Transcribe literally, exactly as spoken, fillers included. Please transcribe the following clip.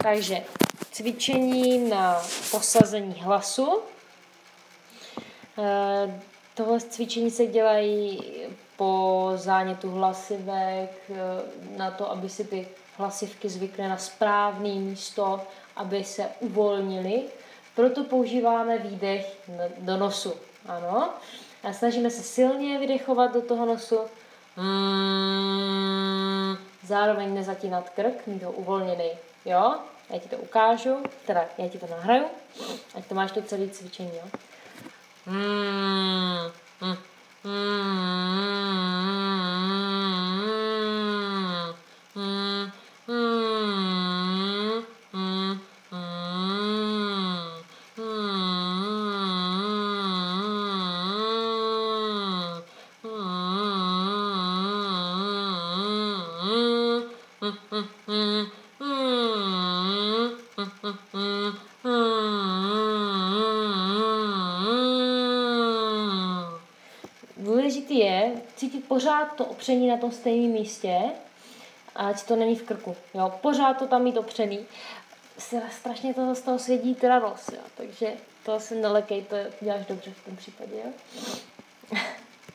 Takže cvičení na posazení hlasu. Tohle cvičení se dělají po zánětu hlasivek, na to, aby si ty hlasivky zvykly na správné místo, aby se uvolnily. Proto používáme výdech do nosu. Ano. A snažíme se silně vydechovat do toho nosu. Zároveň nezatínat krk, mít ho uvolněný. Jo? Já ti to ukážu, teda já ti to nahraju, ať to máš to celé cvičení. Jo? Důležitý je cítit pořád to opření na tom stejném místě, ať to není v krku. Jo? Pořád to tam mít opřený. Strašně to z toho svědí radost, jo? Takže to asi nelekej, to děláš dobře v tom případě. Jo?